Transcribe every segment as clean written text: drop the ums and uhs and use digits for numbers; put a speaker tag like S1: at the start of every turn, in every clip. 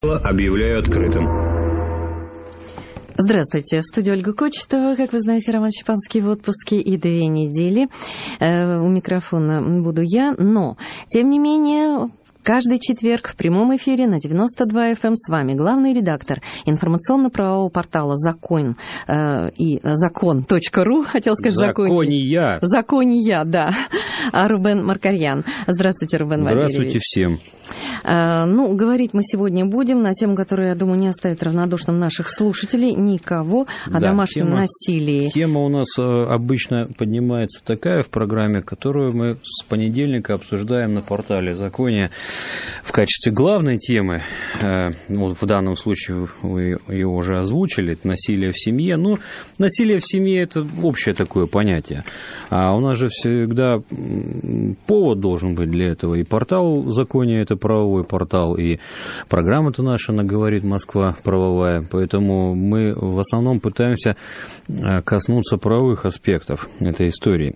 S1: Объявляю открытым.
S2: Здравствуйте. В студии Ольга Кочетова. Как вы знаете, Роман Щепанский в отпуске и 2 недели. У микрофона буду я. Но, тем не менее, каждый четверг в прямом эфире на 92 FM с вами главный редактор информационно-правового портала «Закон» и «Закон.ру», хотел сказать «Закония». «Закония», да. Рубен Маркарьян. Здравствуйте, Рубен Валерьевич.
S3: Здравствуйте всем.
S2: Говорить мы сегодня будем на тему, которая, я думаю, не оставит равнодушным наших слушателей, никого, о домашнем насилии.
S3: Тема у нас обычно поднимается такая в программе, которую мы с понедельника обсуждаем на портале «Закония» в качестве главной темы. В данном случае вы ее уже озвучили, это насилие в семье. Но насилие в семье – это общее такое понятие. А у нас же всегда повод должен быть для этого. И портал «Закония» – это правовой портал, и программа-то наша, она говорит «Москва правовая», поэтому мы в основном пытаемся коснуться правовых аспектов этой истории.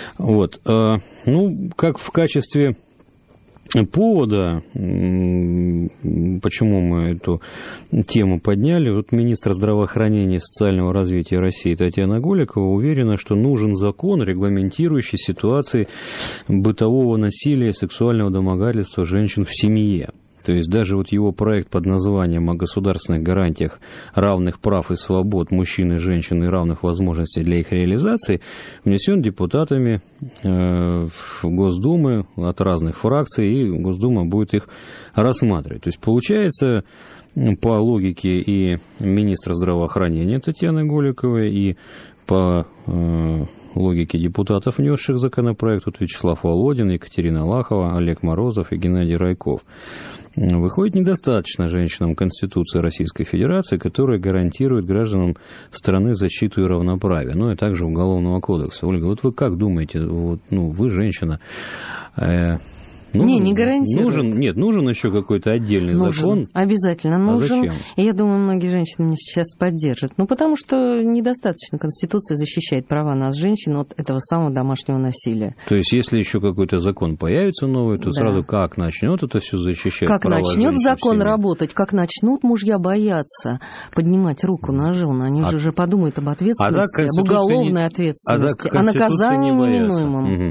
S3: Как в качестве повода, почему мы эту тему подняли, министр здравоохранения и социального развития России Татьяна Голикова уверена, что нужен закон, регламентирующий ситуации бытового насилия и сексуального домогательства женщин в семье. То есть даже его проект под названием «О государственных гарантиях равных прав и свобод мужчин и женщин и равных возможностей для их реализации» внесен депутатами в Госдуму от разных фракций, и Госдума будет их рассматривать. То есть получается, по логике и министра здравоохранения Татьяны Голиковой, и по логике депутатов, внесших законопроект, Вячеслав Володин, Екатерина Лахова, Олег Морозов и Геннадий Райков, выходит, недостаточно женщинам Конституции Российской Федерации, которая гарантирует гражданам страны защиту и равноправие, и также Уголовного кодекса. Ольга, вы как думаете, вы женщина,
S2: не гарантирует.
S3: Нужен еще какой-то отдельный закон?
S2: Обязательно нужен.
S3: Зачем?
S2: И я думаю, многие женщины меня сейчас поддержат. Потому что недостаточно Конституция защищает права нас, женщин, от этого самого домашнего насилия.
S3: То есть, если еще какой-то закон появится новый, то сразу как начнет это все защищать
S2: как
S3: права женщин?
S2: Как начнет закон работать, как начнут мужья бояться поднимать руку на жен, они же уже подумают об ответственности, об уголовной ответственности, о наказании неминуемом.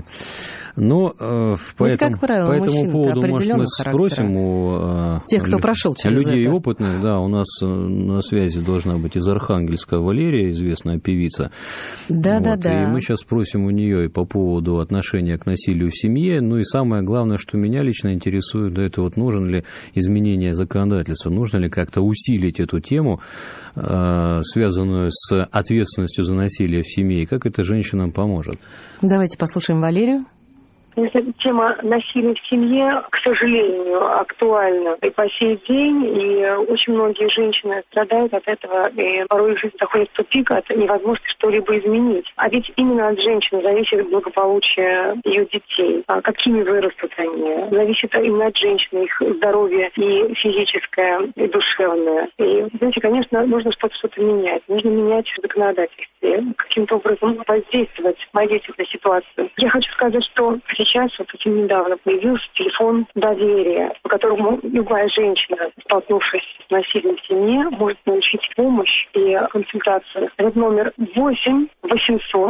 S3: По этому поводу, может, мы спросим у
S2: тех, кто прошел через
S3: людей
S2: это.
S3: Опытных. Да, у нас на связи должна быть из Архангельска Валерия, известная певица.
S2: Да.
S3: И мы сейчас спросим у нее и по поводу отношения к насилию в семье. И самое главное, что меня лично интересует, это нужно ли изменение законодательства, нужно ли как-то усилить эту тему, связанную с ответственностью за насилие в семье, и как это женщинам поможет.
S2: Давайте послушаем Валерию.
S4: Тема насилия в семье, к сожалению, актуальна и по сей день, и очень многие женщины страдают от этого, и порой их жизнь доходит в тупик от невозможности что-либо изменить. А ведь именно от женщин зависит благополучие ее детей, какими вырастут они. Зависит именно от женщины, их здоровье и физическое, и душевное. И, знаете, конечно, нужно что-то менять. Нужно менять законодательство, каким-то образом воздействовать на ситуацию. Я хочу сказать, что сейчас, очень недавно, появился телефон доверия, по которому любая женщина, столкнувшись с насилием в семье, может получить помощь и консультацию. Этот номер 8 800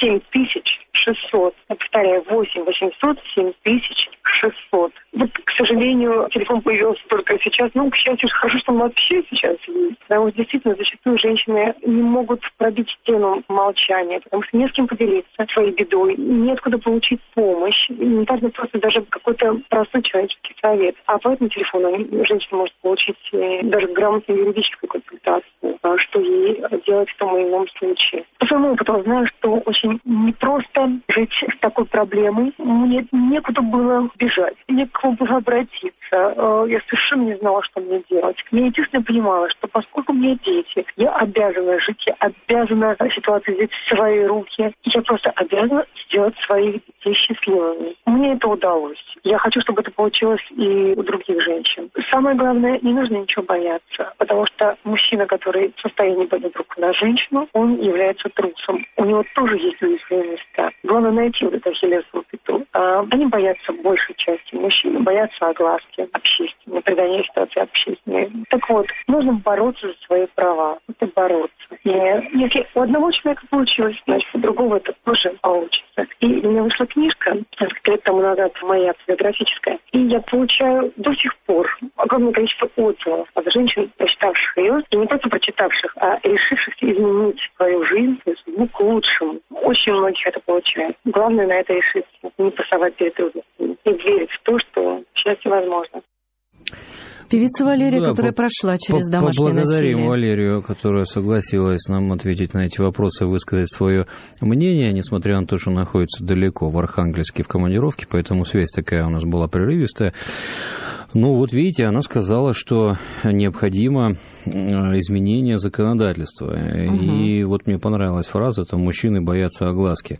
S4: 7600. Я повторяю, 8 800 7600. К сожалению, телефон появился только сейчас. К счастью, хорошо, что он вообще сейчас есть. Потому что действительно зачастую женщины не могут пробить стену молчания, потому что не с кем поделиться своей бедой, неоткуда получить помощь. Не важно просто даже какой-то простой человеческий совет. А по этому телефону женщина может получить даже грамотную юридическую консультацию, что ей делать в том или ином случае. По своему опыту знаю, что очень непросто жить с такой проблемой. Мне некуда было бежать, некому было обратиться. Я совершенно не знала, что мне делать. Я единственное понимала, что поскольку у меня дети, я обязана жить, я обязана ситуацию взять в свои руки. Я просто обязана сделать своих детей счастливыми. Мне это удалось. Я хочу, чтобы это получилось и у других женщин. Самое главное, не нужно ничего бояться, потому что мужчина, который в состоянии поднять руку на женщину, он является трусом. У него тоже есть уязвимые места. Главное найти вот эту ахиллесову пяту. Они боятся большей части мужчин, боятся огласки общественной, придания ситуации общественной. Так вот, нужно бороться за свои права. Это бороться. И если у одного человека получилось, значит, у другого это тоже получится. И у меня вышла книжка, несколько лет тому назад, моя автобиографическая, и я получаю до сих пор огромное количество отзывов от женщин, прочитавших ее, и не только прочитавших, а решившихся изменить свою жизнь, свою судьбу к лучшему. Очень многих это получает. Главное на это решиться, не пасовать перед трудностями и верить в то, что счастье возможно.
S2: Певица Валерия, которая прошла через домашнее насилие.
S3: Поблагодарим Валерию, которая согласилась нам ответить на эти вопросы, высказать свое мнение, несмотря на то, что находится далеко, в Архангельске, в командировке, поэтому связь такая у нас была прерывистая. Ну, вот видите, она сказала, что необходимо изменение законодательства. И вот мне понравилась фраза, там, мужчины боятся огласки.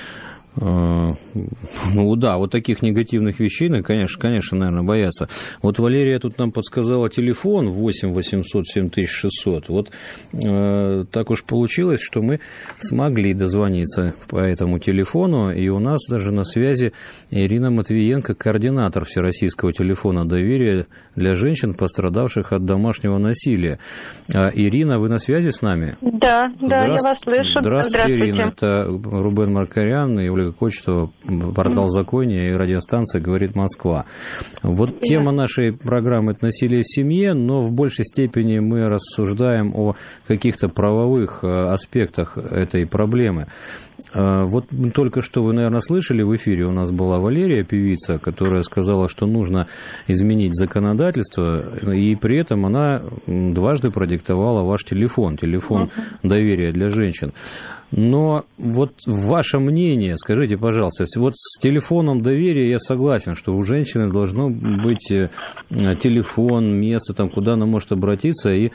S3: Ну да, вот таких негативных вещей, конечно, наверное, боятся. Вот Валерия тут нам подсказала телефон 8 800 7600. Вот так уж получилось, что мы смогли дозвониться по этому телефону, и у нас даже на связи Ирина Матвиенко, координатор Всероссийского телефона доверия для женщин, пострадавших от домашнего насилия. Ирина, вы на связи с нами?
S1: Да, я вас слышу.
S3: Здравствуйте, Ирина. Это Рубен Маркарян и Ольга Кочетова, портал «Законие» и радиостанция «Говорит Москва». Вот тема нашей программы – это насилие в семье, но в большей степени мы рассуждаем о каких-то правовых аспектах этой проблемы. Вот только что вы, наверное, слышали, в эфире у нас была Валерия, певица, которая сказала, что нужно изменить законодательство, и при этом она дважды продиктовала ваш телефон доверия для женщин. Но вот ваше мнение, скажите, пожалуйста, вот с телефоном доверия я согласен, что у женщины должно быть телефон, место, там, куда она может обратиться и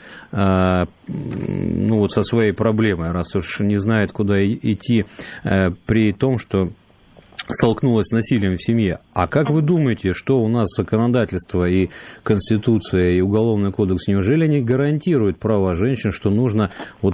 S3: вот со своей проблемой, раз уж не знает, куда идти при том, что столкнулась с насилием в семье. А как вы думаете, что у нас законодательство и Конституция, и Уголовный кодекс, неужели не гарантируют права женщин, что нужно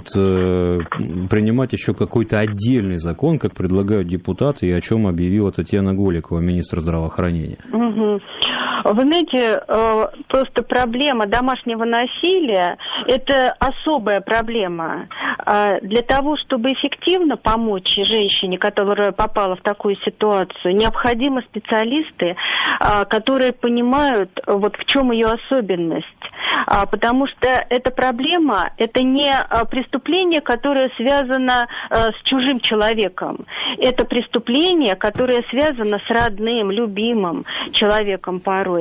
S3: принимать еще какой-то отдельный закон, как предлагают депутаты, и о чем объявила Татьяна Голикова, министр здравоохранения?
S1: Вы знаете, просто проблема домашнего насилия – это особая проблема. Для того, чтобы эффективно помочь женщине, которая попала в такую ситуацию, необходимы специалисты, которые понимают, вот в чем ее особенность. Потому что эта проблема – это не преступление, которое связано с чужим человеком. Это преступление, которое связано с родным, любимым человеком порой.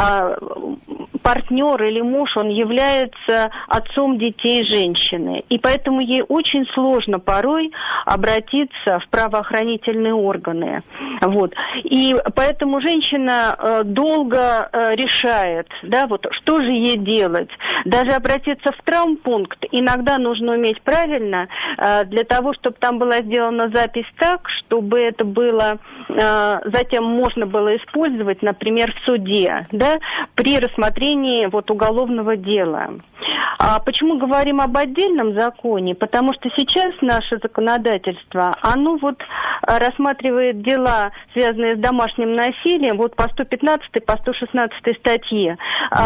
S1: Партнер или муж, он является отцом детей женщины. И поэтому ей очень сложно порой обратиться в правоохранительные органы. Вот. И поэтому женщина долго решает, что же ей делать. Даже обратиться в травмпункт иногда нужно уметь правильно, для того, чтобы там была сделана запись так, чтобы это было, затем можно было использовать, например, в суде, при рассмотрении уголовного дела. Почему говорим об отдельном законе? Потому что сейчас наше законодательство, оно рассматривает дела, связанные с домашним насилием, по 115, по 116 статье,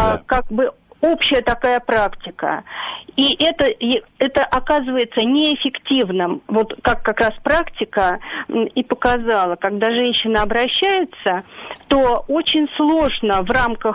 S1: общая такая практика. И это оказывается неэффективным. Как раз практика и показала, когда женщина обращается, то очень сложно в рамках,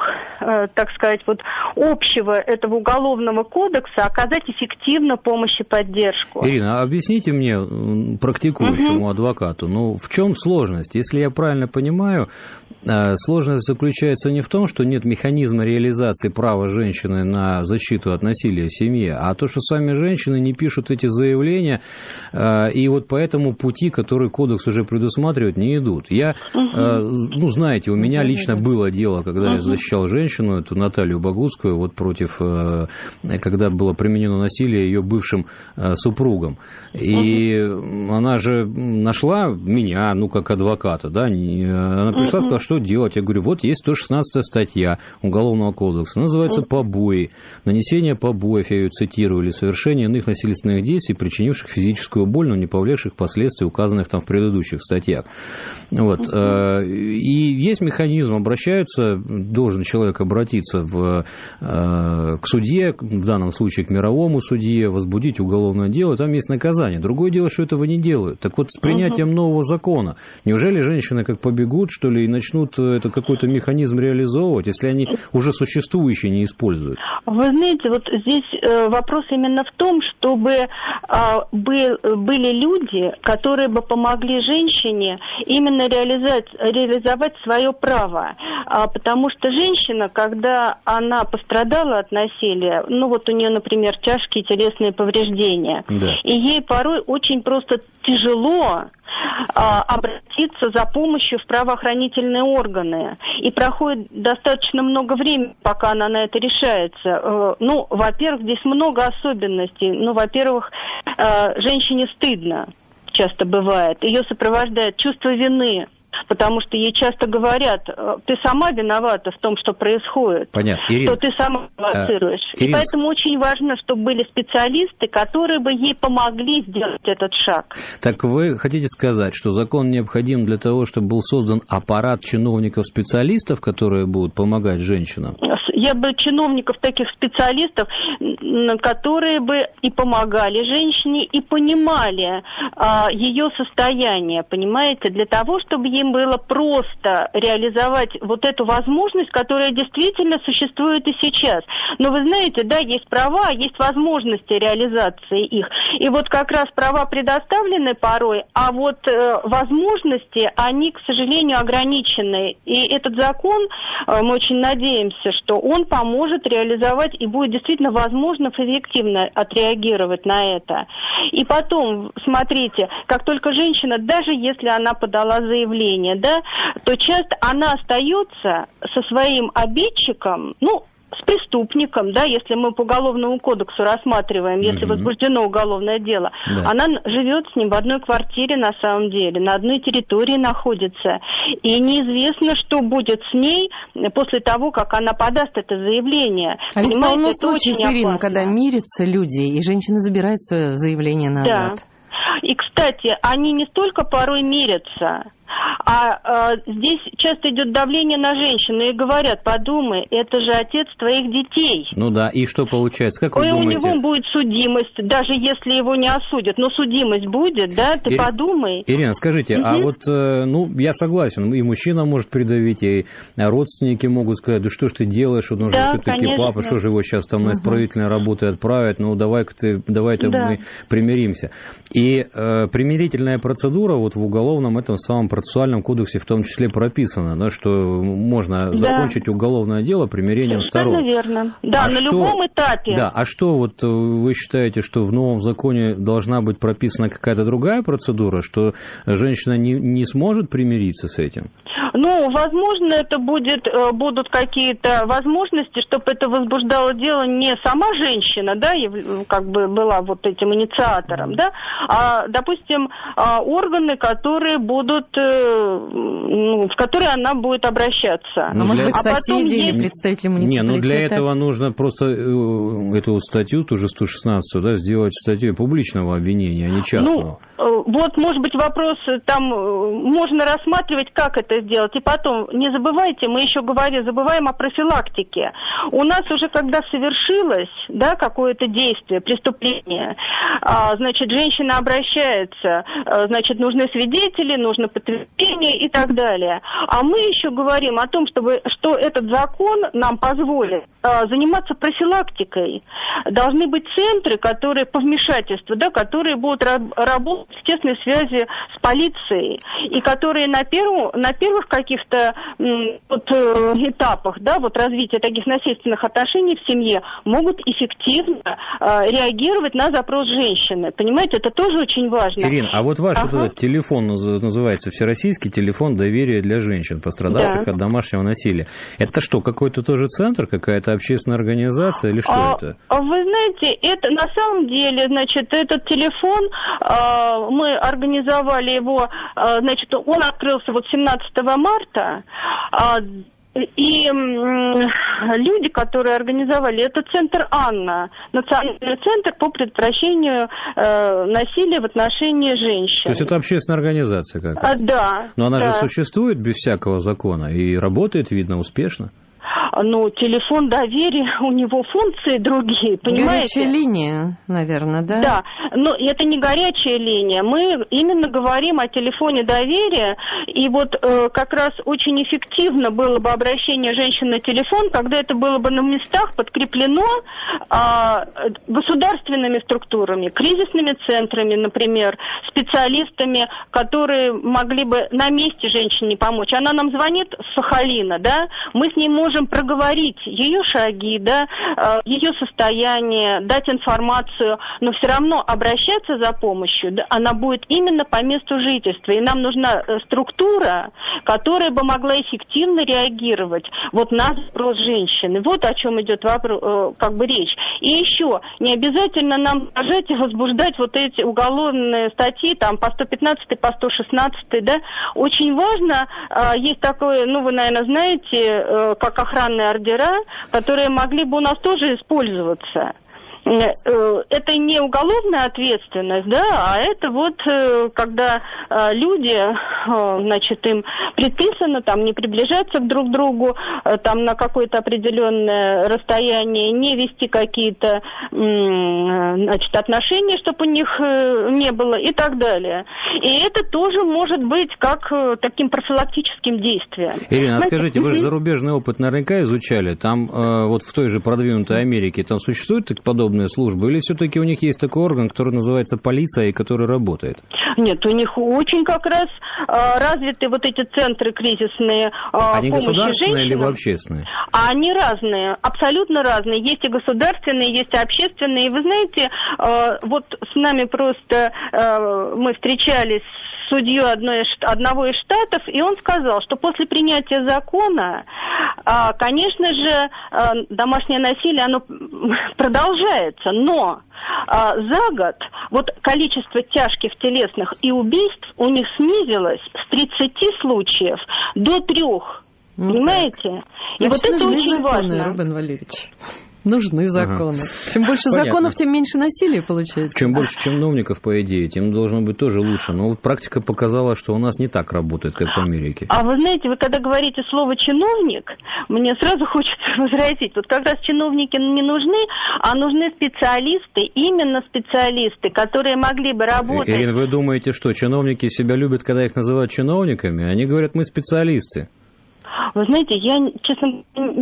S1: общего этого уголовного кодекса оказать эффективно помощь и поддержку.
S3: Ирина, объясните мне, практикующему адвокату, в чем сложность? Если я правильно понимаю, сложность заключается не в том, что нет механизма реализации права женщины на защиту от насилия в семье, а то, что сами женщины не пишут эти заявления, и по этому пути, который кодекс уже предусматривает, не идут. Знаете, у меня лично было дело, когда я защищал женщину, эту Наталью Богуцкую, против, когда было применено насилие ее бывшим супругом. И она же нашла меня, как адвоката, она пришла и сказала, что делать. Я говорю, есть 116 статья Уголовного кодекса, называется «Побои». побои, нанесение побоев, я ее цитирую, или совершение иных насильственных действий, причинивших физическую боль, но не повлекших последствий, указанных там в предыдущих статьях. Вот. И есть механизм, должен человек обратиться к судье, в данном случае к мировому судье, возбудить уголовное дело, там есть наказание. Другое дело, что этого не делают. Так вот, с принятием нового закона, неужели женщины как побегут, что ли, и начнут это какой-то механизм реализовывать, если они уже существующие не используют?
S1: Вы знаете, вот здесь вопрос именно в том, чтобы были люди, которые бы помогли женщине именно реализовать свое право. Потому что женщина, когда она пострадала от насилия, ну вот у нее, например, тяжкие телесные повреждения, да. И ей порой очень просто тяжело обратиться за помощью в правоохранительные органы. И проходит достаточно много времени, пока она на это решается. Ну, во-первых, здесь много особенностей. Ну, во-первых, женщине стыдно, часто бывает. Ее сопровождает чувство вины. Потому что ей часто говорят, ты сама виновата в том, что происходит.
S3: Понятно. Ирина,
S1: что ты сама провоцируешь. И поэтому очень важно, чтобы были специалисты, которые бы ей помогли сделать этот шаг.
S3: Так вы хотите сказать, что закон необходим для того, чтобы был создан аппарат чиновников-специалистов, которые будут помогать женщинам?
S1: Я бы чиновников, таких специалистов, которые бы и помогали женщине, и понимали ее состояние, понимаете, для того, чтобы ей было просто реализовать вот эту возможность, которая действительно существует и сейчас. Но вы знаете, да, есть права, есть возможности реализации их. И вот как раз права предоставлены порой, а вот возможности, они, к сожалению, ограничены. И этот закон, мы очень надеемся, что он поможет реализовать и будет действительно возможно эффективно отреагировать на это. И потом, смотрите, как только женщина, даже если она подала заявление, да, то часто она остается со своим обидчиком, ну, с преступником, да, если мы по Уголовному кодексу рассматриваем, если возбуждено уголовное дело, да. Она живет с ним в одной квартире на самом деле, на одной территории находится, и неизвестно, что будет с ней после того, как она подаст это заявление.
S2: А ведь полно случаев, Ирина, когда мирятся люди, и женщина забирает свое заявление назад.
S1: Да. И, кстати, они не столько порой мирятся, здесь часто идет давление на женщину и говорят, подумай, это же отец твоих детей.
S3: Ну да, и что получается? Как вы думаете?
S1: У него будет судимость, даже если его не осудят, но судимость будет, да, ты подумай.
S3: Ирина, скажите, а вот, ну, я согласен, и мужчина может придавить, и родственники могут сказать, да что ж ты делаешь, он уже все-таки папа, что же его сейчас там на исправительной работе отправят, ну давай-то мы примиримся. И примирительная процедура вот в уголовном этом самом процессуальном кодексе в том числе прописано, да, что можно закончить уголовное дело примирением сторон.
S1: Совершенно верно. Да, на любом этапе.
S3: Да, а что вот вы считаете, что в новом законе должна быть прописана какая-то другая процедура, что женщина не сможет примириться с этим?
S1: Ну, возможно, это будут какие-то возможности, чтобы это возбуждало дело не сама женщина, да, как бы была вот этим инициатором, да, а, допустим, органы, которые будут, в которые она будет обращаться.
S2: Ну, может быть, соседи или представители муниципалитета?
S3: Не, ну для этого нужно просто эту статью, ту же 116, да, сделать статью публичного обвинения, а не частного.
S1: Ну, вот, может быть, вопрос, там можно рассматривать, как это сделать. И потом, не забывайте, мы еще забываем о профилактике. У нас уже, когда совершилось, да, какое-то действие, преступление, значит, женщина обращается, значит, нужны свидетели, нужно подтверждение и так далее. А мы еще говорим о том, что этот закон нам позволит заниматься профилактикой. Должны быть центры, которые по вмешательству, да, которые будут работать в тесной связи с полицией, и которые на первых каких-то этапах, да, вот развития таких насильственных отношений в семье могут эффективно реагировать на запрос женщины. Понимаете, это тоже очень важно.
S3: Ирина, а вот ваш этот телефон называется «Всероссийский телефон доверия для женщин, пострадавших от домашнего насилия». Это что, какой-то тоже центр, какая-то общественная организация или что это?
S1: Вы знаете, это на самом деле, значит, этот телефон, мы организовали его, значит, он открылся вот 17 марта. И люди, которые организовали, это центр «Анна», национальный центр по предотвращению насилия в отношении женщин.
S3: То есть это общественная организация какая-то?
S1: Да.
S3: Но она же существует без всякого закона и работает, видно, успешно.
S1: Ну, телефон доверия, у него функции другие, понимаете?
S2: Горячая линия, наверное, да?
S1: Да, но это не горячая линия. Мы именно говорим о телефоне доверия, и вот как раз очень эффективно было бы обращение женщин на телефон, когда это было бы на местах подкреплено государственными структурами, кризисными центрами, например, специалистами, которые могли бы на месте женщине помочь. Она нам звонит с Сахалина, да, мы с ней можем проговорить ее шаги, да, ее состояние, дать информацию, но все равно обращаться за помощью, да, она будет именно по месту жительства. И нам нужна структура, которая бы могла эффективно реагировать вот на запрос женщины. Вот о чем идет вопрос, как бы речь. И еще, не обязательно нам сажать и возбуждать вот эти уголовные статьи, там, по 115, по 116, да. Очень важно, есть такое, ну, вы, наверное, знаете, как охранные ордера, которые могли бы у нас тоже использоваться. Это не уголовная ответственность, да, а это вот когда люди, значит, им предписано там не приближаться друг к другу, там на какое-то определенное расстояние, не вести какие-то, значит, отношения, чтобы у них не было и так далее. И это тоже может быть как таким профилактическим действием.
S3: Ирина, скажите, вы же зарубежный опыт наверняка изучали, там вот в той же продвинутой Америке, там существуют подобные службы, или все-таки у них есть такой орган, который называется полиция и который работает?
S1: Нет, у них очень как раз развиты вот эти центры кризисные
S3: они
S1: помощи
S3: государственные
S1: женщинам.
S3: Или общественные?
S1: Они разные, абсолютно разные. Есть и государственные, есть и общественные. И вы знаете, вот с нами просто мы встречались с судьей одного из штатов, и он сказал, что после принятия закона, конечно же, домашнее насилие, оно продолжается, но за год вот количество тяжких телесных и убийств у них снизилось с 30 случаев до 3. Ну, понимаете?
S2: Так.
S1: И
S2: значит,
S1: вот это очень
S2: законы,
S1: важно.
S2: Рубен Валерьевич. Нужны законы. Чем больше законов, тем меньше насилия получается.
S3: Чем больше чиновников, по идее, тем должно быть тоже лучше. Но вот практика показала, что у нас не так работает, как в Америке.
S1: А вы знаете, вы когда говорите слово «чиновник», мне сразу хочется возразить. Вот как раз чиновники не нужны, а нужны специалисты, именно специалисты, которые могли бы работать.
S3: Ирина, вы думаете, что чиновники себя любят, когда их называют чиновниками? Они говорят, мы специалисты.
S1: Вы знаете, я, честно,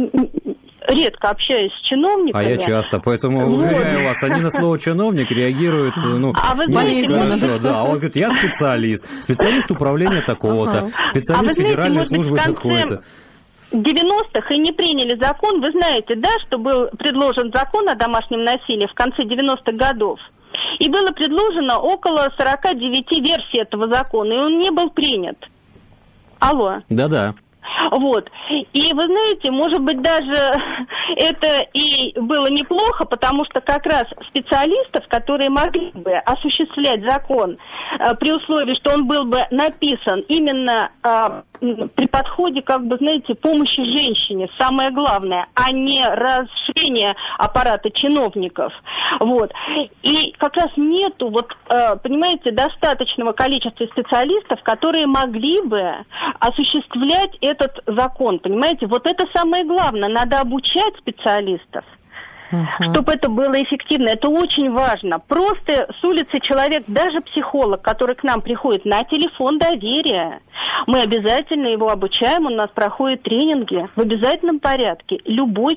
S1: редко общаюсь с чиновниками.
S3: А я часто, поэтому уверяю вас, они на слово чиновник реагируют, хорошо, да. А он говорит, я специалист, специалист управления такого-то, специалист федеральной службы такой-то.
S1: 90-х и не приняли закон, вы знаете, да, что был предложен закон о домашнем насилии в конце 90-х годов. И было предложено около 49 версий этого закона, и он не был принят. Алло.
S3: Да-да.
S1: Вот. И вы знаете, может быть, даже это и было неплохо, потому что как раз специалистов, которые могли бы осуществлять закон при условии, что он был бы написан именно при подходе, как бы, знаете, помощи женщине, самое главное, а не расширение аппарата чиновников. Вот. И как раз нету, вот, понимаете, достаточного количества специалистов, которые могли бы осуществлять этот закон, понимаете? Вот это самое главное. Надо обучать специалистов, чтобы это было эффективно. Это очень важно. Просто с улицы человек, даже психолог, который к нам приходит на телефон доверия, мы обязательно его обучаем, у нас проходят тренинги в обязательном порядке. Любой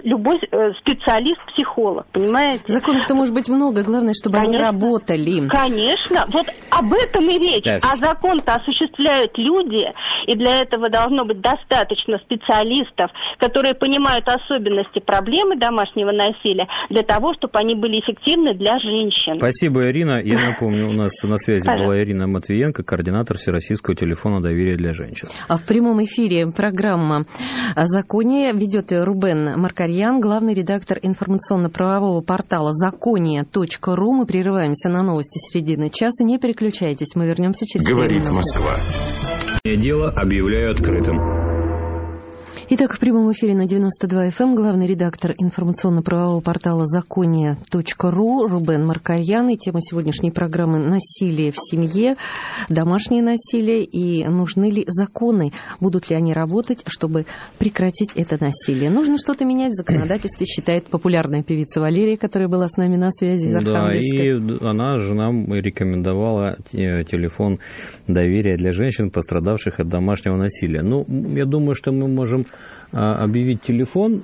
S1: специалист-психолог, понимаете?
S2: Законов-то может быть много, главное, чтобы они работали.
S1: Конечно, вот об этом и речь.
S3: Yes.
S1: А закон-то осуществляют люди, и для этого должно быть достаточно специалистов, которые понимают особенности проблемы домашнего насилия, для того, чтобы они были эффективны для женщин.
S3: Спасибо, Ирина. Я напомню, у нас на связи была Ирина Матвиенко, координатор Всероссийского телефона доверия для женщин.
S2: А в прямом эфире программа о законе ведет Рубен Маркарьян, главный редактор информационно-правового портала законие.ру. Мы прерываемся на новости середины часа. Не переключайтесь, мы вернемся через 2 минуты.
S5: Говорит Москва.
S3: Дело объявляю открытым.
S2: Итак, в прямом эфире на 92 FM главный редактор информационно-правового портала закония.ру Рубен Маркарьян. И тема сегодняшней программы — насилие в семье, домашнее насилие и нужны ли законы, будут ли они работать, чтобы прекратить это насилие. Нужно что-то менять в законодательстве, считает популярная певица Валерия, которая была с нами на связи из Архангельска.
S3: Да, и она же нам рекомендовала телефон доверия для женщин, пострадавших от домашнего насилия. Ну, я думаю, что мы можем объявить телефон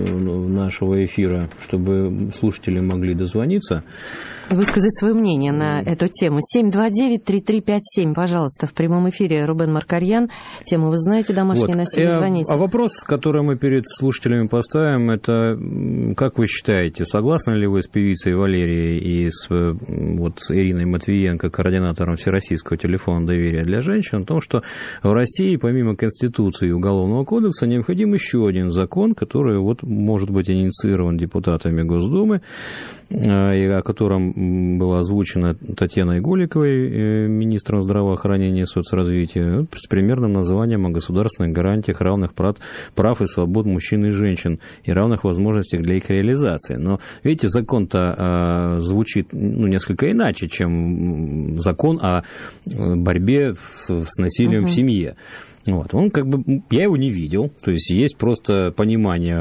S3: нашего эфира, чтобы слушатели могли дозвониться.
S2: Высказать свое мнение на эту тему. 729-3357, пожалуйста, в прямом эфире Рубен Маркарьян. Тему вы знаете, домашнее насилие, звоните.
S3: А вопрос, который мы перед слушателями поставим, это, как вы считаете, согласны ли вы с певицей Валерией и с Ириной Матвиенко, координатором Всероссийского телефона доверия для женщин, о том, что в России, помимо Конституции и Уголовного кодекса, необходим еще один закон, который может быть инициирован депутатами Госдумы, и о котором было озвучено Татьяной Голиковой, министром здравоохранения и соцразвития, с примерным названием «О государственных гарантиях равных прав и свобод мужчин и женщин и равных возможностях для их реализации». Но, видите, закон-то звучит несколько иначе, чем закон о борьбе с насилием в семье. Он я его не видел, то есть есть просто понимание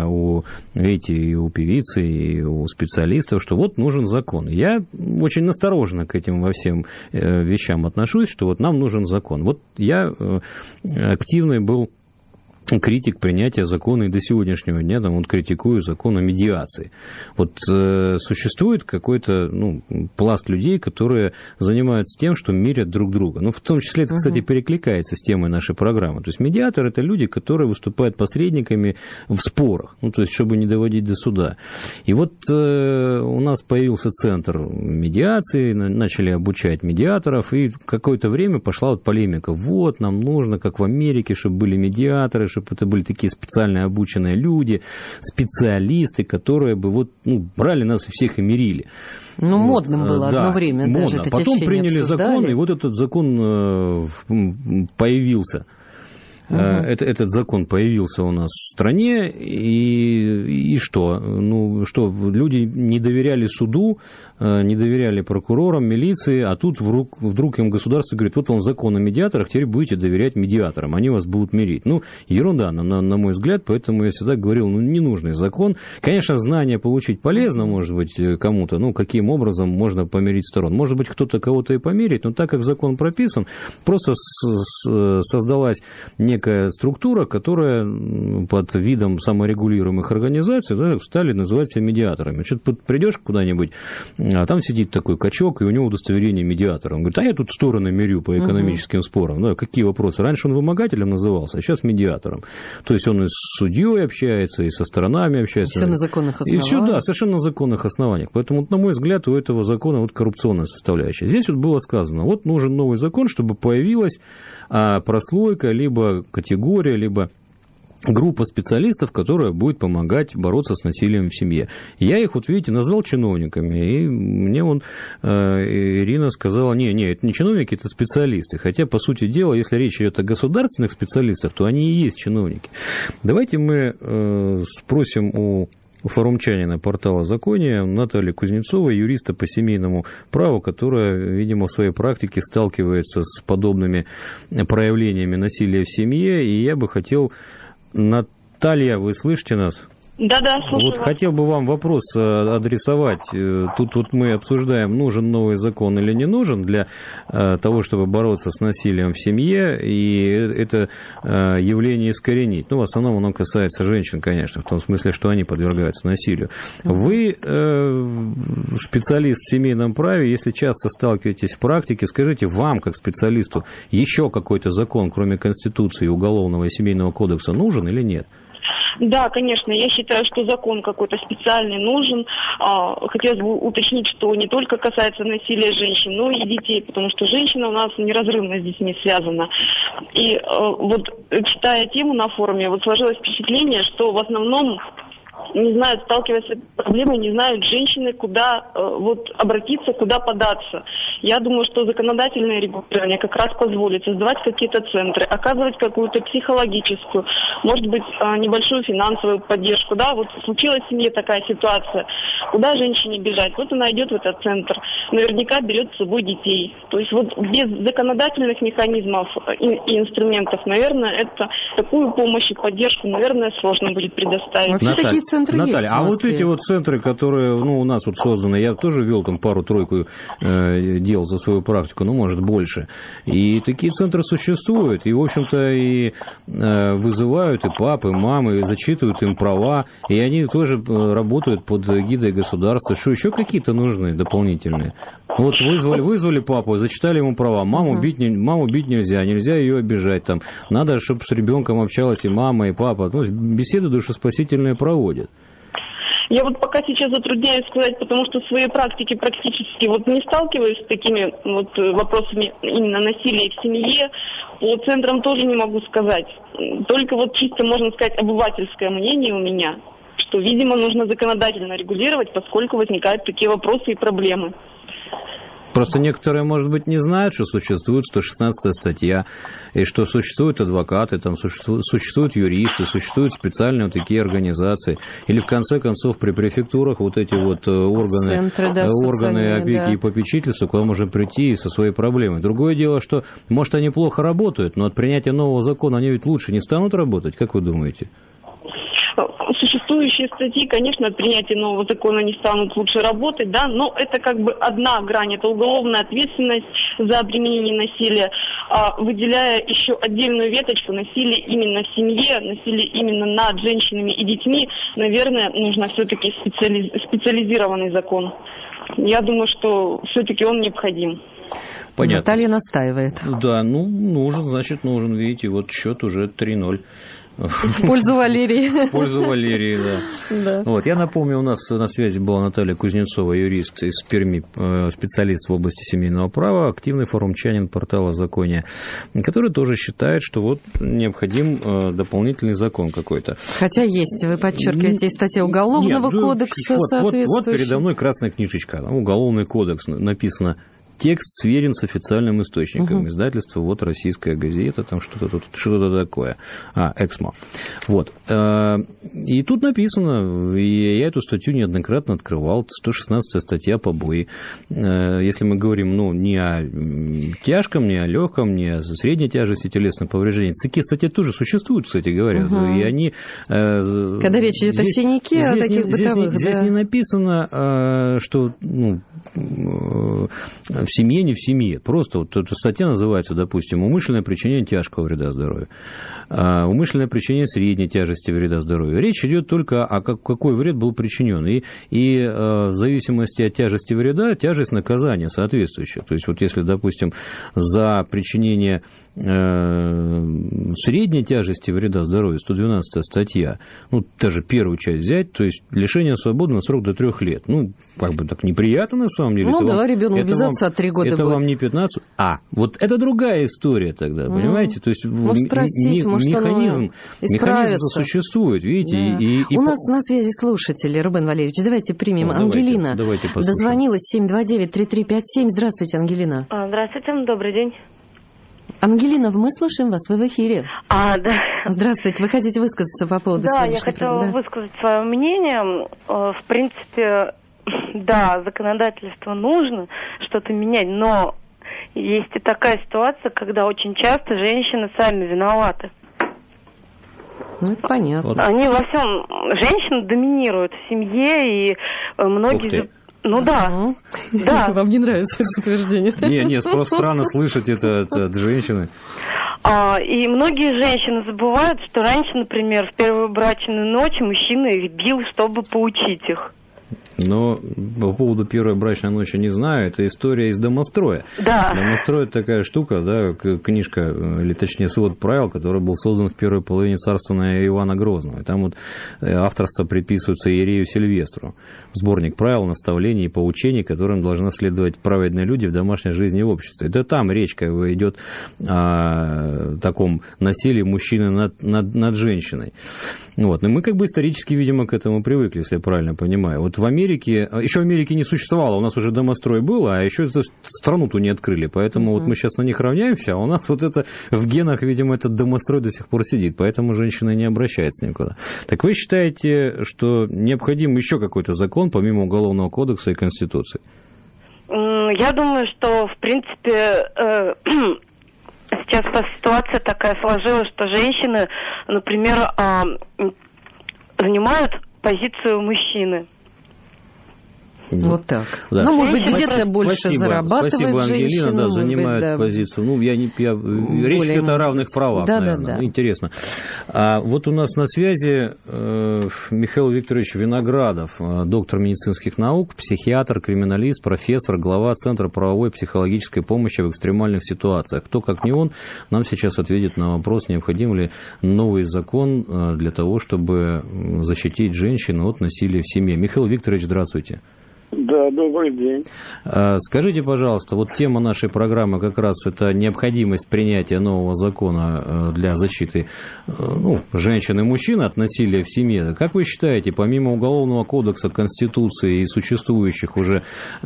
S3: и у певицы, и у специалистов, что нужен закон. Я очень настороженно к этим во всем вещам отношусь, что нам нужен закон. Я активный был критик принятия закона и до сегодняшнего дня критикую закон о медиации. Существует какой-то пласт людей, которые занимаются тем, что мирят друг друга. В том числе это, кстати, перекликается с темой нашей программы. То есть медиатор — это люди, которые выступают посредниками в спорах, то есть чтобы не доводить до суда. И у нас появился центр медиации, начали обучать медиаторов, и какое-то время пошла полемика. Нам нужно, как в Америке, чтобы были медиаторы, чтобы это были такие специально обученные люди, специалисты, которые бы брали нас и всех и мирили.
S2: Модным было одно время.
S3: Модно.
S2: Даже это
S3: потом приняли закон, и этот закон появился. Этот закон появился у нас в стране, и что? Люди не доверяли суду, не доверяли прокурорам, милиции, а тут вдруг им государство говорит: вам закон о медиаторах, теперь будете доверять медиаторам, они вас будут мирить. Ерунда, на мой взгляд, поэтому я всегда говорил, ненужный закон. Конечно, знания получить полезно, может быть, кому-то, каким образом можно помирить сторон. Может быть, кто-то кого-то и помирит, но так как закон прописан, просто создалась некая структура, которая под видом саморегулируемых организаций стали называть себя медиаторами. Придешь куда-нибудь, а там сидит такой качок, и у него удостоверение медиатора. Он говорит: я тут стороны мирю по экономическим спорам. Какие вопросы? Раньше он вымогателем назывался, а сейчас медиатором. То есть он и с судьей общается, и со сторонами общается.
S2: И все на законных основаниях.
S3: И все, совершенно на законных основаниях. Поэтому, на мой взгляд, у этого закона коррупционная составляющая. Здесь было сказано: нужен новый закон, чтобы появилась прослойка, либо категория, либо группа специалистов, которая будет помогать бороться с насилием в семье. Я их, видите, назвал чиновниками, и мне Ирина сказала: не, это не чиновники, это специалисты. Хотя, по сути дела, если речь идет о государственных специалистах, то они и есть чиновники. Давайте мы спросим у форумчанина портала «Закония» Натальи Кузнецовой, юриста по семейному праву, которая, видимо, в своей практике сталкивается с подобными проявлениями насилия в семье. И я бы хотел... Наталья, вы слышите нас?
S1: Да, слушаю.
S3: Хотел бы вам вопрос адресовать. Тут мы обсуждаем, нужен новый закон или не нужен для того, чтобы бороться с насилием в семье, и это явление искоренить. В основном оно касается женщин, конечно, в том смысле, что они подвергаются насилию. Вы специалист в семейном праве, если часто сталкиваетесь в практике, скажите, вам, как специалисту, еще какой-то закон, кроме Конституции, Уголовного и Семейного кодекса, нужен или нет?
S1: Да, конечно, я считаю, что закон какой-то специальный нужен. Хотелось бы уточнить, что не только касается насилия женщин, но и детей, потому что женщина у нас неразрывно с детьми связана. И читая тему на форуме, сложилось впечатление, что в основном
S5: не знают, сталкиваясь с этой проблемой, не знают женщины, куда обратиться, куда податься. Я думаю, что законодательное регулирование как раз позволит создавать какие-то центры, оказывать какую-то психологическую, может быть, небольшую финансовую поддержку. Да, вот случилась в семье такая ситуация, куда женщине бежать? Вот она идет в этот центр, наверняка берет с собой детей. То есть вот без законодательных механизмов и инструментов, наверное, это такую помощь и поддержку, наверное, сложно будет предоставить.
S2: Вообще такие центры
S3: Наталья,
S2: есть в
S3: а вот
S2: Москве.
S3: эти вот центры, которые у нас вот созданы, я тоже вел там пару-тройку дел за свою практику, может больше. И такие центры существуют. И, в общем-то, и вызывают и папы, и мамы, и зачитывают им права. И они тоже работают под гидой государства. Что еще какие-то нужны дополнительные? Вот вызвали папу, зачитали ему права. Маму бить нельзя ее обижать. Там. Надо, чтобы с ребенком общалась и мама, и папа. Беседы душеспасительные проводят.
S5: Я вот пока сейчас затрудняюсь сказать, потому что в своей практике практически не сталкиваюсь с такими вопросами именно насилия в семье. По центрам тоже не могу сказать. Только чисто, можно сказать, обывательское мнение у меня, что, видимо, нужно законодательно регулировать, поскольку возникают такие вопросы и проблемы.
S3: Просто некоторые, может быть, не знают, что существует 116-я статья, и что существуют адвокаты, там существуют юристы, существуют специальные такие организации. Или, в конце концов, при префектурах эти органы, органы опеки и попечительства, куда можно прийти со своей проблемой. Другое дело, что, может, они плохо работают, но от принятия нового закона они ведь лучше не станут работать, как вы думаете?
S5: Существующие статьи, конечно, от принятия нового закона не станут лучше работать, да, но это одна грань, это уголовная ответственность за применение насилия, выделяя еще отдельную веточку насилия именно в семье, насилие именно над женщинами и детьми, наверное, нужно все-таки специализированный закон. Я думаю, что все-таки он необходим.
S2: Понятно. Наталья настаивает.
S3: Да, нужен, видите, счет уже 3-0.
S2: В пользу Валерии.
S3: В пользу Валерии, да. Я напомню, у нас на связи была Наталья Кузнецова, юрист из Перми, специалист в области семейного права, активный форумчанин портала «Законие», который тоже считает, что необходим дополнительный закон какой-то.
S2: Хотя есть, вы подчеркиваете, статья Уголовного кодекса соответствующая.
S3: Вот передо мной красная книжечка, Уголовный кодекс, написано. Текст сверен с официальным источником. Издательство, «Российская газета», там что-то такое. «Эксмо». И тут написано, и я эту статью неоднократно открывал, 116-я статья «Побои». Если мы говорим, не о тяжком, не о легком, не о средней тяжести телесных повреждений. Такие статьи тоже существуют, кстати говоря. И они...
S2: Когда речь идет о синяке, о таких бытовых.
S3: Здесь не написано, что... в семье, не в семье. Просто эта статья называется, допустим, «Умышленное причинение тяжкого вреда здоровью», «Умышленное причинение средней тяжести вреда здоровью». Речь идет только о какой вред был причинен. И в зависимости от тяжести вреда, тяжесть наказания соответствующая. То есть, если, допустим, за причинение средней тяжести вреда здоровью, 112 статья, даже первую часть взять, то есть лишение свободы на срок до 3 лет. Так неприятно на самом деле.
S2: Ребенок без отца 3 года
S3: это
S2: будет.
S3: Вам не 15. Это другая история тогда, понимаете? То есть механизм существует, видите?
S2: У нас на связи слушатели. Рубен Валерьевич, давайте примем. Ангелина дозвонилась 729-3357. Здравствуйте, Ангелина.
S6: Здравствуйте, добрый день.
S2: Ангелина, мы слушаем вас, вы в эфире.
S6: Да.
S2: Здравствуйте, вы хотите высказаться по поводу
S6: Да, я хотела высказать свое мнение. В принципе, да, законодательство нужно что-то менять, но есть и такая ситуация, когда очень часто женщины сами виноваты.
S2: Это понятно.
S6: Они во всем, женщины доминируют в семье, и многие... Да.
S2: Вам не нравится это утверждение?
S3: Нет, просто странно слышать это от женщины.
S6: И многие женщины забывают, что раньше, например, в первую брачную ночь мужчина их бил, чтобы поучить их.
S3: Но по поводу первой брачной ночи не знаю, это история из «Домостроя».
S6: Да.
S3: «Домострой» – это такая штука, да, книжка, или точнее свод правил, который был создан в первой половине царствования Ивана Грозного. И там вот авторство приписывается Иерею Сильвестру. Сборник правил, наставлений и поучений, которым должны следовать праведные люди в домашней жизни и в обществе. Это там речь как бы идет о таком насилии мужчины над женщиной. Вот. И мы как бы исторически, видимо, к этому привыкли, если я правильно понимаю. Вот в Америке, еще Америки не существовало, у нас уже домострой был, а еще страну-то не открыли, поэтому вот мы сейчас на них равняемся, а у нас вот это в генах, видимо, этот домострой до сих пор сидит, поэтому женщина не обращается никуда. Так вы считаете, что необходим еще какой-то закон, помимо Уголовного кодекса и Конституции?
S6: Я думаю, что, в принципе, сейчас ситуация такая сложилась, что женщины, например, занимают позицию мужчины.
S2: Вот так.
S3: Да.
S2: Ну, может быть, где-то больше зарабатывает
S3: спасибо, Ангелина,
S2: женщина.
S3: да, занимает быть, да, позицию. Ну, речь идет о равных правах, да, наверное. Да. Интересно. А вот у нас на связи Михаил Викторович Виноградов, доктор медицинских наук, психиатр, криминалист, профессор, глава Центра правовой и психологической помощи в экстремальных ситуациях. Кто, как не он, нам сейчас ответит на вопрос, необходим ли новый закон для того, чтобы защитить женщин от насилия в семье. Михаил Викторович, здравствуйте.
S7: Да, добрый день.
S3: Скажите, пожалуйста, вот тема нашей программы как раз это необходимость принятия нового закона для защиты женщин и мужчин от насилия в семье. Как вы считаете, помимо Уголовного кодекса, Конституции и существующих уже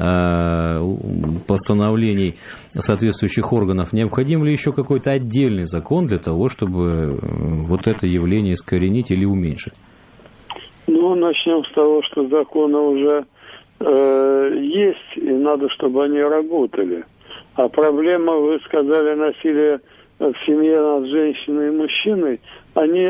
S3: постановлений соответствующих органов, необходим ли еще какой-то отдельный закон для того, чтобы вот это явление искоренить или уменьшить?
S7: Ну, начнем с того, что законы уже есть, и надо, чтобы они работали. А проблема, вы сказали, насилие в семье над женщиной и мужчиной, они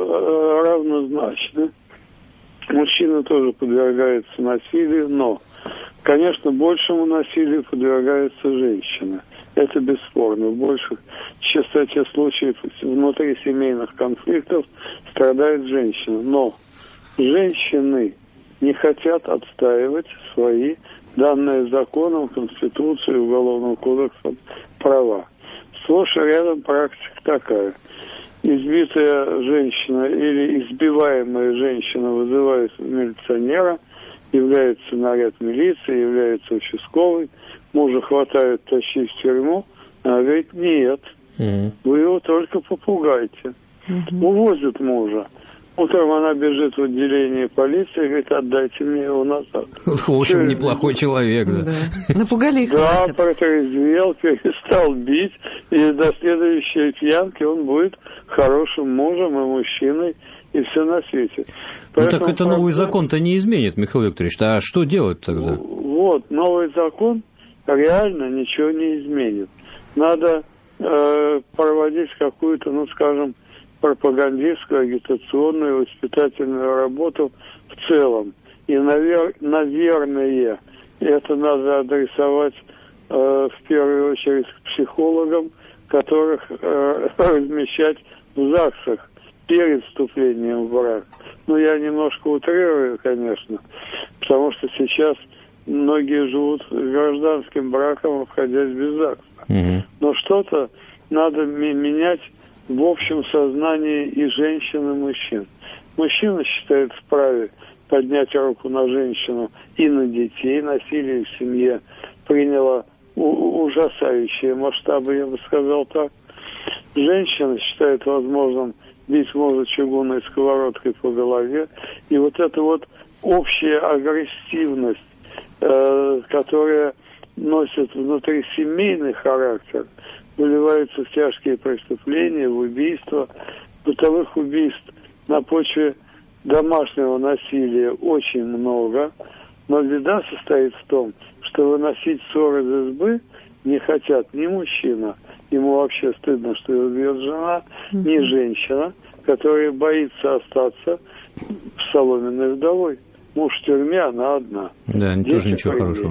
S7: равнозначны. Мужчина тоже подвергается насилию, но, конечно, большему насилию подвергается женщина. Это бесспорно. В большей частоте случаев внутрисемейных конфликтов страдает женщина. Но женщины не хотят отстаивать свои данные законом, Конституцией, Уголовным кодексом права. Сплошь и рядом практика такая. Избитая женщина или избиваемая женщина вызывает милиционера, является наряд милиции, является участковый, мужа хватают, тащить в тюрьму, она говорит, нет, вы его только попугайте. Увозят мужа. Утром она бежит в отделение полиции и говорит, отдайте мне его назад.
S3: В общем, неплохой человек, да.
S2: Напугали их.
S7: Да, протрезвел, перестал бить, и до следующей пьянки он будет хорошим мужем и мужчиной, и все на свете.
S3: Ну так это новый закон-то не изменит, Михаил Викторович, а что делать тогда?
S7: Вот, новый закон реально ничего не изменит. Надо проводить какую-то, скажем, пропагандистскую, агитационную, воспитательную работу в целом. И, наверное, это надо адресовать в первую очередь к психологам, которых размещать в ЗАГСах перед вступлением в брак. Я немножко утрирую, конечно, потому что сейчас многие живут гражданским браком, обходясь без ЗАГСа. Но что-то надо менять в общем сознании и женщин, и мужчин. Мужчина считает вправе поднять руку на женщину и на детей. Насилие в семье приняло ужасающие масштабы, я бы сказал так. Женщина считает возможным бить мужа чугунной сковородкой по голове. И вот эта вот общая агрессивность, которая носит внутрисемейный характер, выливаются в тяжкие преступления, в убийства. Бытовых убийств на почве домашнего насилия очень много. Но беда состоит в том, что выносить ссор из избы не хотят ни мужчина, ему вообще стыдно, что его бьет жена, ни женщина, которая боится остаться соломенной вдовой. Муж в тюрьме, она одна.
S3: Да, тоже ничего хорошего.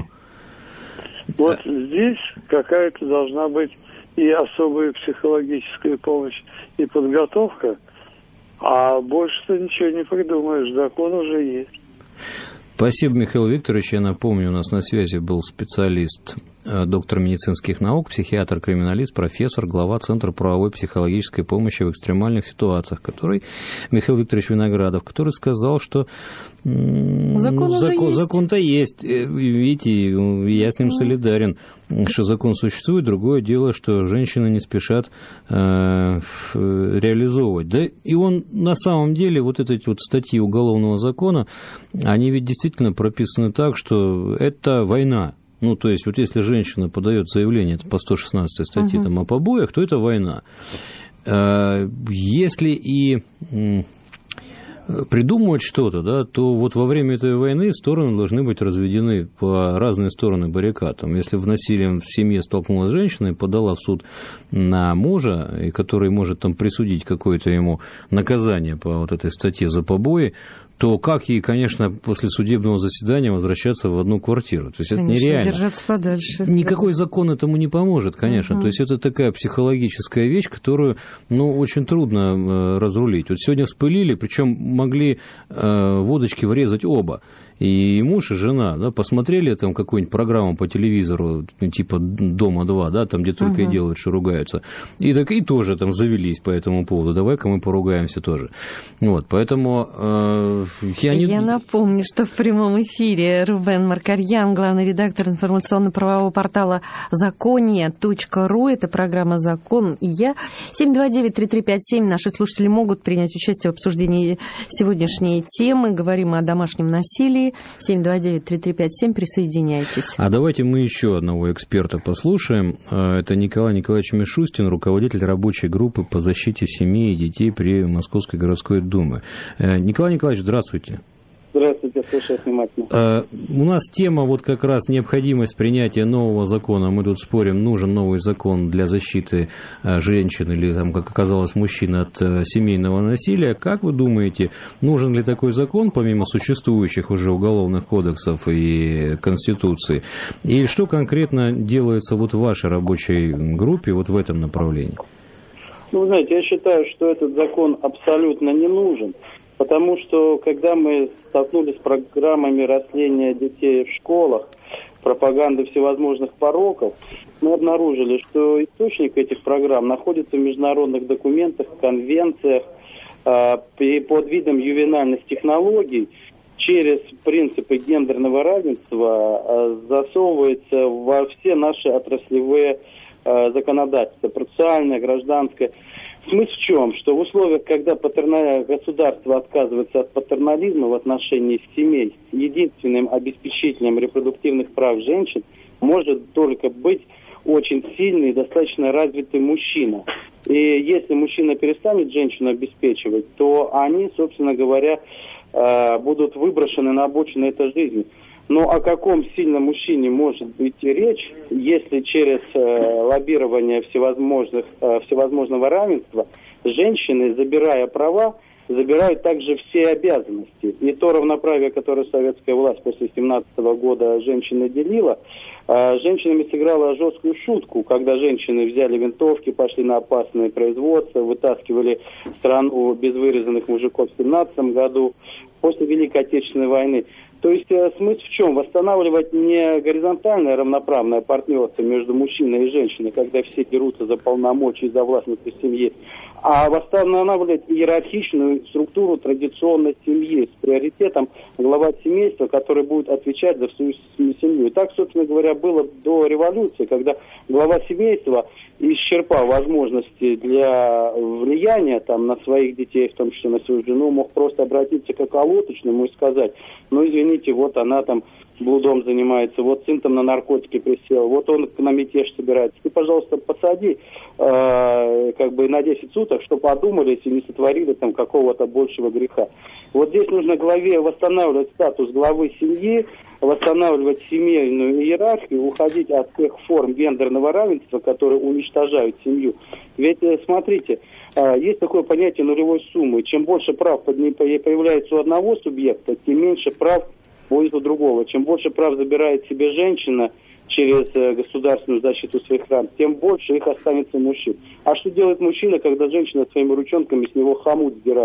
S7: Вот здесь какая-то должна быть и особая психологическая помощь, и подготовка, а больше ты ничего не придумаешь, закон уже есть.
S3: Спасибо, Михаил Викторович. Я напомню, у нас на связи был специалист, доктор медицинских наук, психиатр-криминалист, профессор, глава Центра правовой психологической помощи в экстремальных ситуациях, Михаил Викторович Виноградов, который сказал, что закон-то есть. Видите, я с ним солидарен, что закон существует. Другое дело, что женщины не спешат реализовывать. Да и он на самом деле, вот эти вот статьи Уголовного закона, они ведь действительно прописаны так, что это война. Ну, то есть, вот если женщина подает заявление по 116 статье там, о побоях, то это война. Если и придумывать что-то, да, то вот во время этой войны стороны должны быть разведены по разные стороны баррикад. Если в насилии в семье столкнулась женщина и подала в суд на мужа, и который может там присудить какое-то ему наказание по вот этой статье за побои, то как ей, конечно, после судебного заседания возвращаться в одну квартиру? То есть это нереально.
S2: Держаться подальше.
S3: Никакой закон этому не поможет, конечно. То есть это такая психологическая вещь, которую, очень трудно разрулить. Вот сегодня вспылили, причем могли водочки врезать оба. И муж, и жена, да, посмотрели там какую-нибудь программу по телевизору, типа «Дома-2», да, там, где только и делают, что ругаются. И тоже там завелись по этому поводу. Давай-ка мы поругаемся тоже. Вот, поэтому
S2: Я напомню, что в прямом эфире Рубен Маркарьян, главный редактор информационно-правового портала закония.ру. Это программа «Закон» и я. 729-3357. Наши слушатели могут принять участие в обсуждении сегодняшней темы. Говорим о домашнем насилии. 729-3357, присоединяйтесь.
S3: А давайте мы еще одного эксперта послушаем. Это Николай Николаевич Мишустин, руководитель рабочей группы по защите семьи и детей при Московской городской думе. Николай Николаевич, здравствуйте.
S8: Здравствуйте, слушаю внимательно.
S3: У нас тема вот как раз необходимость принятия нового закона. Мы тут спорим, нужен новый закон для защиты женщин или, там, как оказалось, мужчин от семейного насилия. Как вы думаете, нужен ли такой закон, помимо существующих уже уголовных кодексов и Конституции? И что конкретно делается вот в вашей рабочей группе вот в этом направлении?
S8: Вы знаете, я считаю, что этот закон абсолютно не нужен. Потому что, когда мы столкнулись с программами растения детей в школах, пропаганды всевозможных пороков, мы обнаружили, что источник этих программ находится в международных документах, конвенциях, под видом ювенальных технологий, через принципы гендерного равенства засовывается во все наши отраслевые законодательства, процессуальное, гражданское. Смысл в чем? Что в условиях, когда государство отказывается от патернализма в отношении семей, единственным обеспечителем репродуктивных прав женщин может только быть очень сильный и достаточно развитый мужчина. И если мужчина перестанет женщину обеспечивать, то они, собственно говоря, будут выброшены на обочину этой жизни. Но о каком сильном мужчине может быть речь, если через лоббирование всевозможного равенства женщины, забирая права, забирают также все обязанности. И то равноправие, которое советская власть после 1917 года женщины делила, женщинами сыграла жесткую шутку, когда женщины взяли винтовки, пошли на опасные производства, вытаскивали страну без вырезанных мужиков в 1917 году, после Великой Отечественной войны. То есть смысл в чем? Восстанавливать не горизонтальное равноправное партнерство между мужчиной и женщиной, когда все дерутся за полномочия и за властность в семье, а восстанавливать иерархичную структуру традиционной семьи с приоритетом глава семейства, который будет отвечать за всю семью. И так, собственно говоря, было до революции, когда глава семейства, исчерпав возможности для влияния там, на своих детей, в том числе на свою жену, мог просто обратиться к околоточному и сказать: ну, извините, вот она там блудом занимается, вот сын там на наркотики присел, вот он на мятеж собирается. Ты, пожалуйста, посади на 10 суток, чтобы одумались и не сотворили там какого-то большего греха. Вот здесь нужно главе восстанавливать статус главы семьи, восстанавливать семейную иерархию, уходить от тех форм гендерного равенства, которые уничтожают семью. Ведь, смотрите, есть такое понятие нулевой суммы. Чем больше прав появляется у одного субъекта, тем меньше прав будет у другого. Чем больше прав забирает себе женщина через государственную защиту своих прав, тем больше их останется мужчин. А что делает мужчина, когда женщина своими ручонками с него хомут сдирает?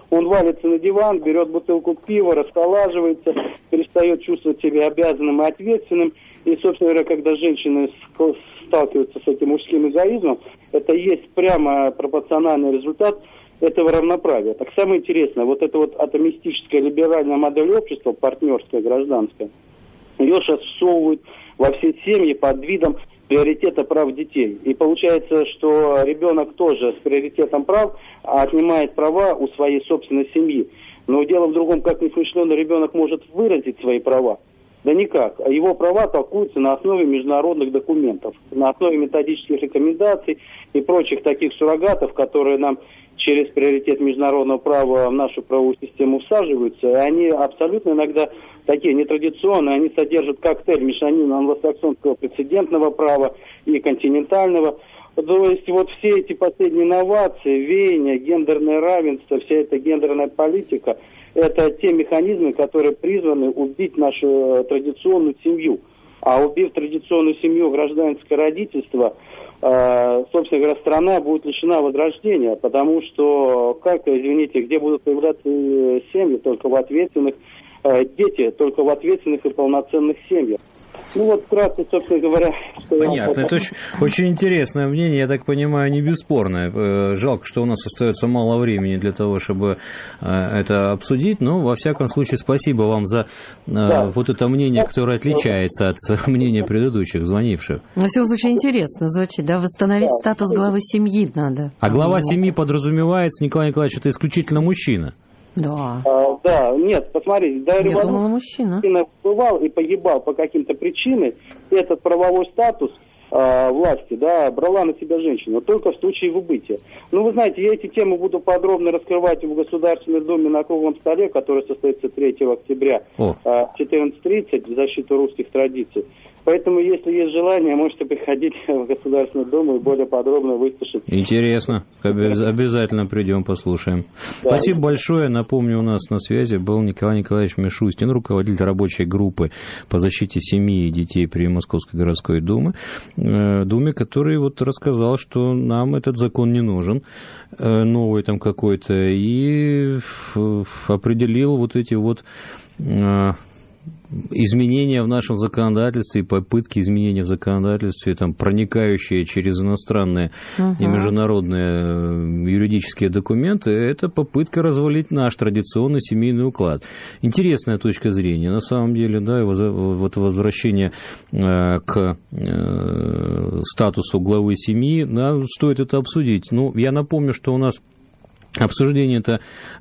S8: Он валится на диван, берет бутылку пива, расхолаживается, перестает чувствовать себя обязанным и ответственным. И, собственно говоря, когда женщины сталкиваются с этим мужским эгоизмом, это и есть прямо пропорциональный результат этого равноправия. Так самое интересное, вот эта вот атомистическая либеральная модель общества, партнерская, гражданская, ее сейчас всовывают во все семьи под видом приоритета прав детей. И получается, что ребенок тоже с приоритетом прав отнимает права у своей собственной семьи. Но дело в другом, как несмышленый ребенок может выразить свои права. Да никак. Его права толкуются на основе международных документов, на основе методических рекомендаций и прочих таких суррогатов, которые нам через приоритет международного права в нашу правовую систему всаживаются. И они абсолютно иногда такие нетрадиционные, они содержат коктейль, мешанину англосаксонского прецедентного права и континентального. То есть вот все эти последние инновации, веяния, гендерное равенство, вся эта гендерная политика, это те механизмы, которые призваны убить нашу традиционную семью. А убив традиционную семью, гражданское родительство, собственно говоря, страна будет лишена возрождения, потому что, где будут появляться семьи, только в ответственных, дети только в ответственных и полноценных семьях. Ну вот вкратце, собственно говоря, что
S3: понятно, это очень интересное мнение, я так понимаю, не бесспорное. Жалко, что у нас остается мало времени для того, чтобы это обсудить, но, во всяком случае, спасибо вам за вот это мнение, которое отличается от мнения предыдущих звонивших.
S2: Во всяком случае, интересно звучит, да, восстановить статус главы семьи надо.
S3: А глава семьи подразумевается, Николай Николаевич, это исключительно мужчина.
S2: Да.
S8: Нет, посмотрите, до революции мужчина бывал и погибал по каким-то причинам, этот правовой статус власти, брала на себя женщина, только в случае выбытия. Ну, вы знаете, я эти темы буду подробно раскрывать в Государственной Думе на круглом столе, который состоится 3 октября в 14:30 в защиту русских традиций. Поэтому, если есть желание, можете приходить в Государственную Думу и более подробно выслушать.
S3: Интересно. Обязательно придем, послушаем. Да. Спасибо большое. Напомню, у нас на связи был Николай Николаевич Мишустин, руководитель рабочей группы по защите семьи и детей при Московской городской Думе, который вот рассказал, что нам этот закон не нужен, новый там какой-то, и определил вот эти вот изменения в нашем законодательстве, попытки изменения в законодательстве, там, проникающие через иностранные и международные юридические документы, это попытка развалить наш традиционный семейный уклад. Интересная точка зрения, на самом деле, да, вот возвращение к статусу главы семьи, да, стоит это обсудить. Ну, я напомню, что у нас обсуждение-то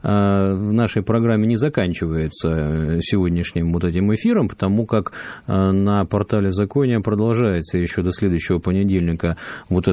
S3: в нашей программе не заканчивается сегодняшним вот этим эфиром, потому как на портале Закония продолжается еще до следующего понедельника вот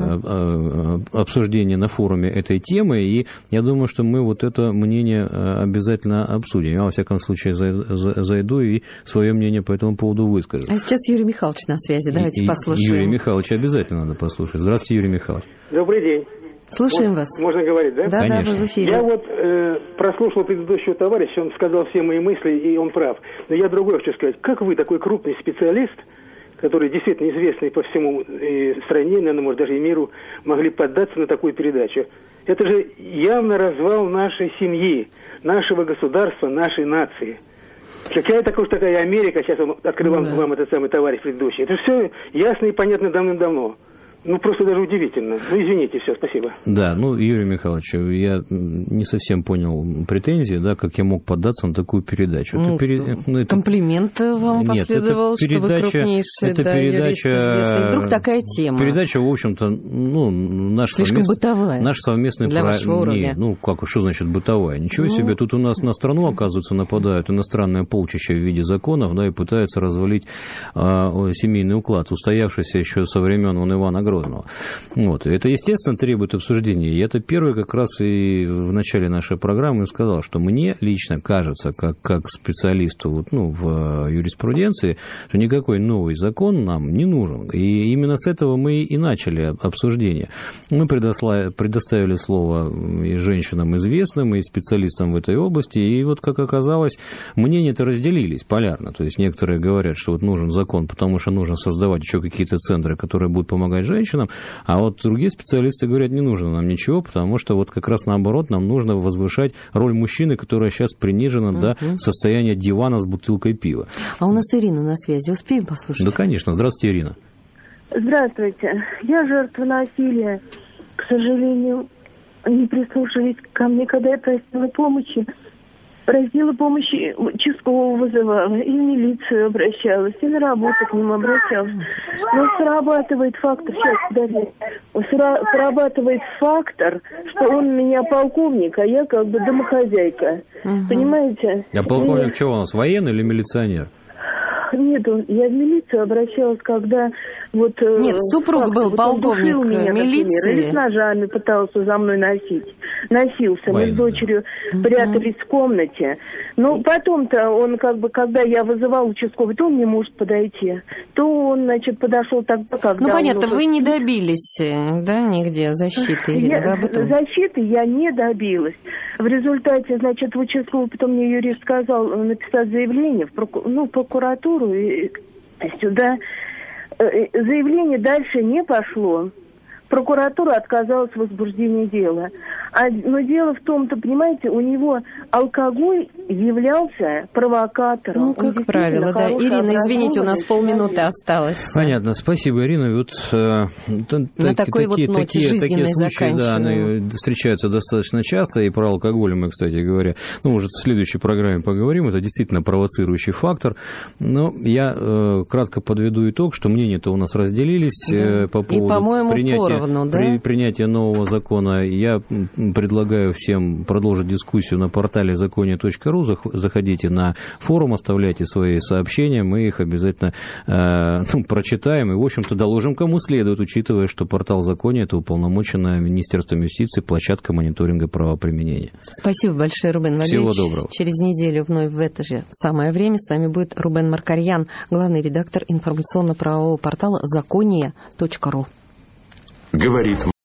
S3: это обсуждение на форуме этой темы, и я думаю, что мы вот это мнение обязательно обсудим. Я, во всяком случае, зайду и свое мнение по этому поводу выскажу. А
S2: сейчас Юрий Михайлович на связи, давайте послушаем.
S3: Юрий Михайлович обязательно надо послушать. Здравствуйте, Юрий Михайлович.
S9: Добрый день.
S2: Слушаем вас.
S9: Можно говорить, да?
S2: Да, конечно. Да, вы в эфире.
S9: Я вот прослушал предыдущего товарища, он сказал все мои мысли, и он прав. Но я другое хочу сказать. Как вы, такой крупный специалист, который действительно известный по всему стране, наверное, может, даже и миру, могли поддаться на такую передачу? Это же явно развал нашей семьи, нашего государства, нашей нации. Какая такая Америка, сейчас открыл вам этот самый товарищ предыдущий. Это все ясно и понятно давным-давно. Ну, просто даже удивительно. Ну, извините, все, спасибо.
S3: Да, ну, Юрий Михайлович, я не совсем понял претензии, да, как я мог поддаться на такую передачу.
S2: Комплимент вам последовал, что вы крупнейший, юрист известный. Вдруг такая тема.
S3: Передача, в общем-то, ну,
S2: слишком бытовая.
S3: Наш совместный
S2: для вашего уровня.
S3: Ну, что значит бытовая? Ничего себе, тут у нас на страну, оказывается, нападают иностранные полчища в виде законов, да, и пытаются развалить семейный уклад, устоявшийся еще со времен Ивана Грозного. Вот. Это, естественно, требует обсуждения. И это первый как раз и в начале нашей программы сказал, что мне лично кажется, как специалисту в юриспруденции, что никакой новый закон нам не нужен. И именно с этого мы и начали обсуждение. Мы предоставили слово и женщинам известным, и специалистам в этой области. И вот, как оказалось, мнения-то разделились полярно. То есть некоторые говорят, что вот нужен закон, потому что нужно создавать еще какие-то центры, которые будут помогать женщинам. женщинам. А вот другие специалисты говорят, не нужно нам ничего, потому что вот как раз наоборот, нам нужно возвышать роль мужчины, которая сейчас принижена до состояния дивана с бутылкой пива.
S2: А у нас Ирина на связи. Успеем послушать?
S3: Да, конечно. Здравствуйте, Ирина.
S10: Здравствуйте. Я жертва насилия. К сожалению, не прислушались ко мне, когда я просила помощи. Просила помощи, участкового вызывала, и в милицию обращалась, и на работу к ним обращалась. Но срабатывает фактор, срабатывает фактор, что он у меня полковник, а я как бы домохозяйка. Понимаете?
S3: А полковник что у нас, военный или милиционер?
S10: Нет, я в милицию обращалась, когда вот...
S2: Нет, супруг был полковник милиции.
S10: Или с ножами пытался за мной носился. Мы с дочерью прятались в комнате. Но потом-то он как бы, когда я вызывал участковый, то он не может подойти. То он, значит, подошел тогда, когда...
S2: Ну, понятно, вы не добились, да, нигде защиты?
S10: Защиты я не добилась. В результате, значит, в участковый, потом мне юрист сказал написать заявление в прокуратуру и сюда. Заявление дальше не пошло. Прокуратура отказалась в возбуждении дела. Но дело в том-то, понимаете, у него алкоголь являлся провокатором.
S2: Ну, как правило, да. Ирина, извините, у нас полминуты осталось.
S3: Понятно, спасибо, Ирина. Вот, такие случаи, да, они встречаются достаточно часто, и про алкоголь мы, кстати говоря, уже в следующей программе поговорим. Это действительно провоцирующий фактор. Но я кратко подведу итог, что мнения-то у нас разделились по поводу принятия нового закона. Я предлагаю всем продолжить дискуссию на портале законе.ру. Заходите на форум, оставляйте свои сообщения, мы их обязательно прочитаем и, в общем-то, доложим кому следует, учитывая, что портал Законе – это уполномоченная Министерством юстиции площадка мониторинга правоприменения.
S2: Спасибо большое, Рубен Валерьевич.
S3: Всего доброго.
S2: Через неделю вновь в это же самое время с вами будет Рубен Маркарьян, главный редактор информационно-правового портала закония.ру.
S11: Говорит